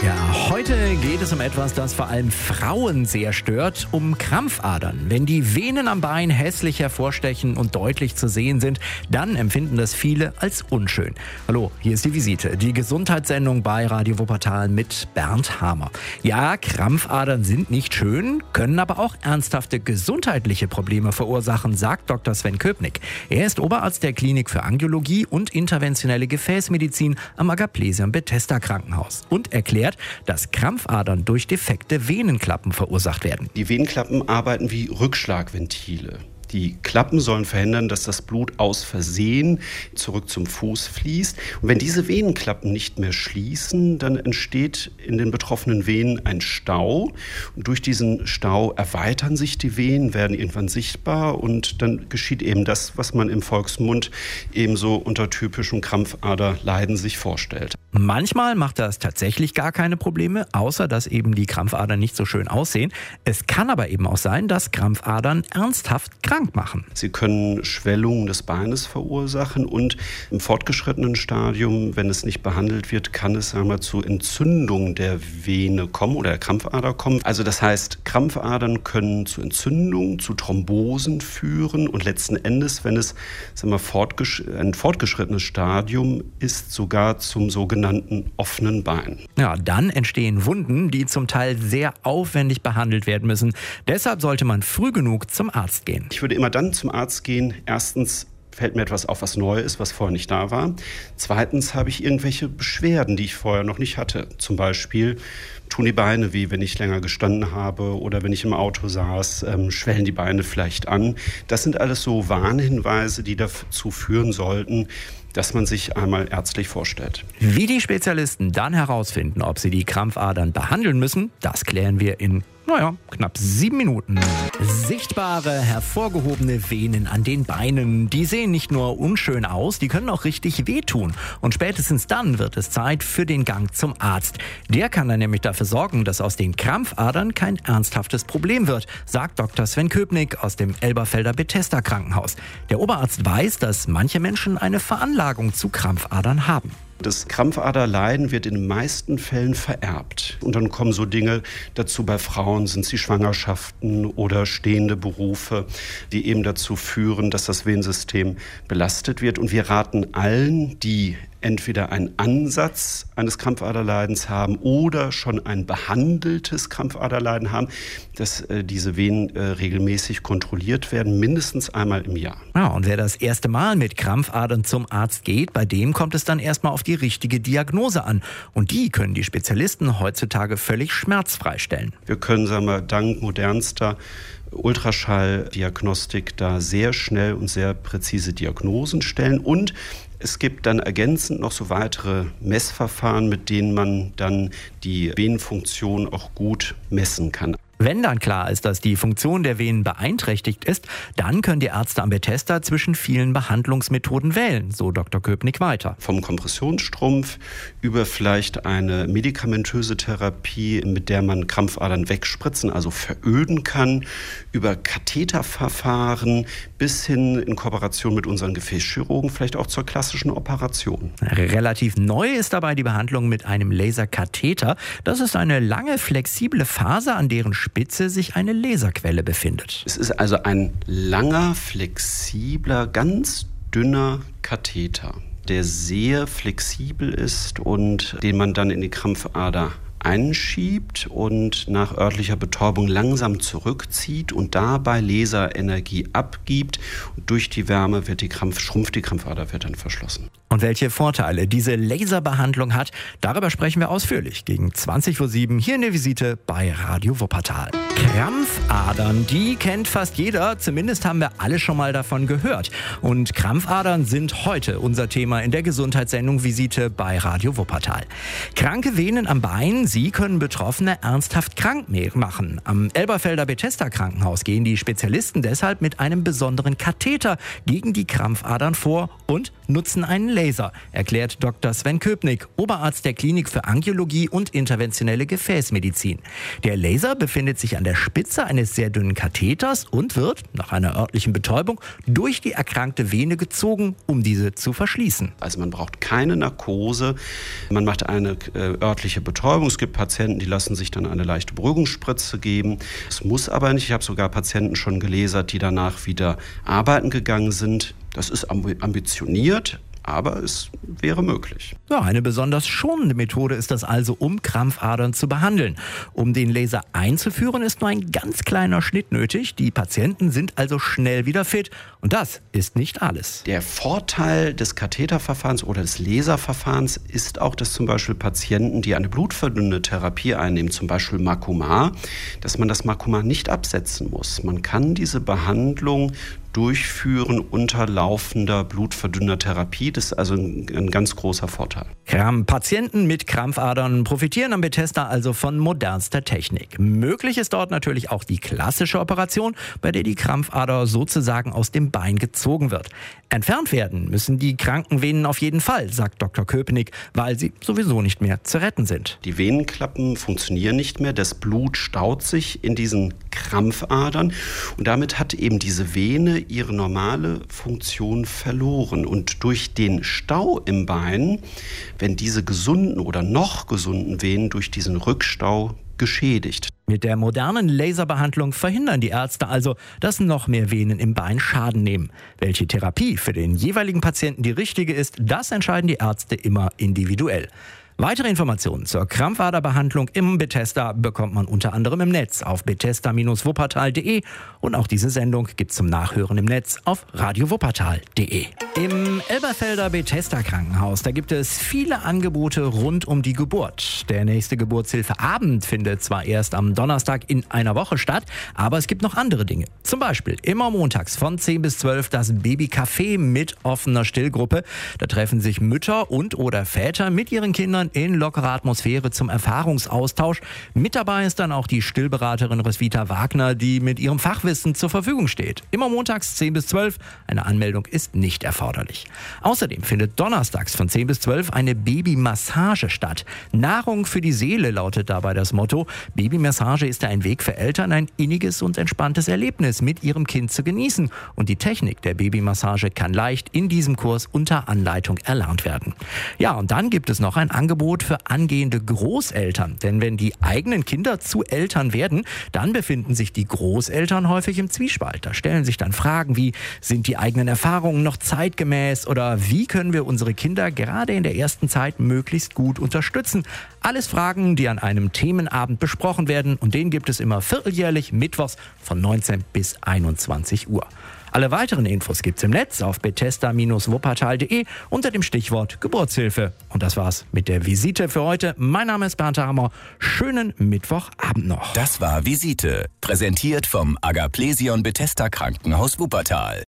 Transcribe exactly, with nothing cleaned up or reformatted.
Ja, heute geht es um etwas, das vor allem Frauen sehr stört, um Krampfadern. Wenn die Venen am Bein hässlich hervorstechen und deutlich zu sehen sind, dann empfinden das viele als unschön. Hallo, hier ist die Visite, die Gesundheitssendung bei Radio Wuppertal mit Bernd Hamer. Ja, Krampfadern sind nicht schön, können aber auch ernsthafte gesundheitliche Probleme verursachen, sagt Doktor Sven Köpnick. Er ist Oberarzt der Klinik für Angiologie und interventionelle Gefäßmedizin am Agaplesiam Bethesda Krankenhaus und erklärt, dass Krampfadern durch defekte Venenklappen verursacht werden. Die Venenklappen arbeiten wie Rückschlagventile. Die Klappen sollen verhindern, dass das Blut aus Versehen zurück zum Fuß fließt. Und wenn diese Venenklappen nicht mehr schließen, dann entsteht in den betroffenen Venen ein Stau. Und durch diesen Stau erweitern sich die Venen, werden irgendwann sichtbar und dann geschieht eben das, was man im Volksmund ebenso unter typischen Krampfaderleiden sich vorstellt. Manchmal macht das tatsächlich gar keine Probleme, außer dass eben die Krampfadern nicht so schön aussehen. Es kann aber eben auch sein, dass Krampfadern ernsthaft krank machen. Sie können Schwellungen des Beines verursachen und im fortgeschrittenen Stadium, wenn es nicht behandelt wird, kann es einmal zu Entzündung der Vene kommen oder der Krampfader kommen. Also das heißt, Krampfadern können zu Entzündungen, zu Thrombosen führen und letzten Endes, wenn es sagen wir, fortgesch- ein fortgeschrittenes Stadium ist, sogar zum sogenannten offenen Bein. Ja, dann entstehen Wunden, die zum Teil sehr aufwendig behandelt werden müssen. Deshalb sollte man früh genug zum Arzt gehen. Ich würde immer dann zum Arzt gehen. Erstens fällt mir etwas auf, was neu ist, was vorher nicht da war. Zweitens habe ich irgendwelche Beschwerden, die ich vorher noch nicht hatte. Zum Beispiel tun die Beine weh, wenn ich länger gestanden habe oder wenn ich im Auto saß, ähm, schwellen die Beine vielleicht an. Das sind alles so Warnhinweise, die dazu führen sollten, dass man sich einmal ärztlich vorstellt. Wie die Spezialisten dann herausfinden, ob sie die Krampfadern behandeln müssen, das klären wir in Naja, knapp sieben Minuten. Sichtbare, hervorgehobene Venen an den Beinen, die sehen nicht nur unschön aus, die können auch richtig wehtun. Und spätestens dann wird es Zeit für den Gang zum Arzt. Der kann dann nämlich dafür sorgen, dass aus den Krampfadern kein ernsthaftes Problem wird, sagt Doktor Sven Köpnick aus dem Elberfelder Bethesda Krankenhaus. Der Oberarzt weiß, dass manche Menschen eine Veranlagung zu Krampfadern haben. Das Krampfaderleiden wird in den meisten Fällen vererbt. Und dann kommen so Dinge dazu bei Frauen, sind sie Schwangerschaften oder stehende Berufe, die eben dazu führen, dass das Venensystem belastet wird. Und wir raten allen, die entweder einen Ansatz eines Krampfaderleidens haben oder schon ein behandeltes Krampfaderleiden haben, dass äh, diese Venen äh, regelmäßig kontrolliert werden, mindestens einmal im Jahr. Ja, und wer das erste Mal mit Krampfadern zum Arzt geht, bei dem kommt es dann erstmal auf die richtige Diagnose an. Und die können die Spezialisten heutzutage völlig schmerzfrei stellen. Wir können, sagen wir, dank modernster Ultraschalldiagnostik da sehr schnell und sehr präzise Diagnosen stellen. Und es gibt dann ergänzend noch so weitere Messverfahren, mit denen man dann die Venenfunktion auch gut messen kann. Wenn dann klar ist, dass die Funktion der Venen beeinträchtigt ist, dann können die Ärzte am Bethesda zwischen vielen Behandlungsmethoden wählen, so Doktor Köpnick weiter. Vom Kompressionsstrumpf über vielleicht eine medikamentöse Therapie, mit der man Krampfadern wegspritzen, also veröden kann, über Katheterverfahren bis hin in Kooperation mit unseren Gefäßchirurgen vielleicht auch zur klassischen Operation. Relativ neu ist dabei die Behandlung mit einem Laserkatheter. Das ist eine lange, flexible Faser, an deren Spitze sich eine Laserquelle befindet. Es ist also ein langer, flexibler, ganz dünner Katheter, der sehr flexibel ist und den man dann in die Krampfader einschiebt und nach örtlicher Betäubung langsam zurückzieht und dabei Laserenergie abgibt. Und durch die Wärme wird die Krampf, schrumpft die Krampfader, wird dann verschlossen. Und welche Vorteile diese Laserbehandlung hat, darüber sprechen wir ausführlich gegen zwanzig Uhr sieben hier in der Visite bei Radio Wuppertal. Krampfadern, die kennt fast jeder, zumindest haben wir alle schon mal davon gehört. Und Krampfadern sind heute unser Thema in der Gesundheitssendung Visite bei Radio Wuppertal. Kranke Venen am Bein, sie können Betroffene ernsthaft krank machen. Am Elberfelder Bethesda Krankenhaus gehen die Spezialisten deshalb mit einem besonderen Katheter gegen die Krampfadern vor und nutzen einen Laser, erklärt Doktor Sven Köpnick, Oberarzt der Klinik für Angiologie und interventionelle Gefäßmedizin. Der Laser befindet sich an der Spitze eines sehr dünnen Katheters und wird, nach einer örtlichen Betäubung, durch die erkrankte Vene gezogen, um diese zu verschließen. Also man braucht keine Narkose, man macht eine äh, örtliche Betäubung. Es Es gibt Patienten, die lassen sich dann eine leichte Beruhigungsspritze geben. Es muss aber nicht. Ich habe sogar Patienten schon gelasert, die danach wieder arbeiten gegangen sind. Das ist ambitioniert, aber es wäre möglich. Ja, eine besonders schonende Methode ist das also, um Krampfadern zu behandeln. Um den Laser einzuführen, ist nur ein ganz kleiner Schnitt nötig. Die Patienten sind also schnell wieder fit. Und das ist nicht alles. Der Vorteil des Katheterverfahrens oder des Laserverfahrens ist auch, dass zum Beispiel Patienten, die eine blutverdünnende Therapie einnehmen, zum Beispiel Makoma, dass man das Makoma nicht absetzen muss. Man kann diese Behandlung durchführen unter laufender blutverdünnender Therapie. Das ist also ein, ein ganz großer Vorteil. Patienten mit Krampfadern profitieren am Bethesda also von modernster Technik. Möglich ist dort natürlich auch die klassische Operation, bei der die Krampfader sozusagen aus dem Bein gezogen wird. Entfernt werden müssen die kranken Venen auf jeden Fall, sagt Doktor Köpenick, weil sie sowieso nicht mehr zu retten sind. Die Venenklappen funktionieren nicht mehr, das Blut staut sich in diesen Krampfadern und damit hat eben diese Vene ihre normale Funktion verloren. Und durch den Stau im Bein, wenn diese gesunden oder noch gesunden Venen durch diesen Rückstau geschädigt. Mit der modernen Laserbehandlung verhindern die Ärzte also, dass noch mehr Venen im Bein Schaden nehmen. Welche Therapie für den jeweiligen Patienten die richtige ist, das entscheiden die Ärzte immer individuell. Weitere Informationen zur Krampfaderbehandlung im Bethesda bekommt man unter anderem im Netz auf bethesda Bindestrich wuppertal punkt de und auch diese Sendung gibt's zum Nachhören im Netz auf radio wuppertal punkt de. Im Elberfelder Bethesda Krankenhaus, da gibt es viele Angebote rund um die Geburt. Der nächste Geburtshilfeabend findet zwar erst am Donnerstag in einer Woche statt, aber es gibt noch andere Dinge. Zum Beispiel immer montags von zehn bis zwölf das Babycafé mit offener Stillgruppe. Da treffen sich Mütter und oder Väter mit ihren Kindern in lockerer Atmosphäre zum Erfahrungsaustausch. Mit dabei ist dann auch die Stillberaterin Roswitha Wagner, die mit ihrem Fachwissen zur Verfügung steht. Immer montags zehn bis zwölf. Eine Anmeldung ist nicht erforderlich. Außerdem findet donnerstags von zehn bis zwölf eine Babymassage statt. Nahrung für die Seele lautet dabei das Motto. Babymassage ist ein Weg für Eltern, ein inniges und entspanntes Erlebnis mit ihrem Kind zu genießen. Und die Technik der Babymassage kann leicht in diesem Kurs unter Anleitung erlernt werden. Ja, und dann gibt es noch ein Angebot für angehende Großeltern. Denn wenn die eigenen Kinder zu Eltern werden, dann befinden sich die Großeltern häufig im Zwiespalt. Da stellen sich dann Fragen wie, sind die eigenen Erfahrungen noch zeitgemäß oder wie können wir unsere Kinder gerade in der ersten Zeit möglichst gut unterstützen? Alles Fragen, die an einem Themenabend besprochen werden und den gibt es immer vierteljährlich mittwochs von neunzehn bis einundzwanzig Uhr. Alle weiteren Infos gibt's im Netz auf bethesda Bindestrich wuppertal punkt de unter dem Stichwort Geburtshilfe. Und das war's mit der Visite für heute. Mein Name ist Bernd Hammer. Schönen Mittwochabend noch. Das war Visite, präsentiert vom Agaplesion Bethesda Krankenhaus Wuppertal.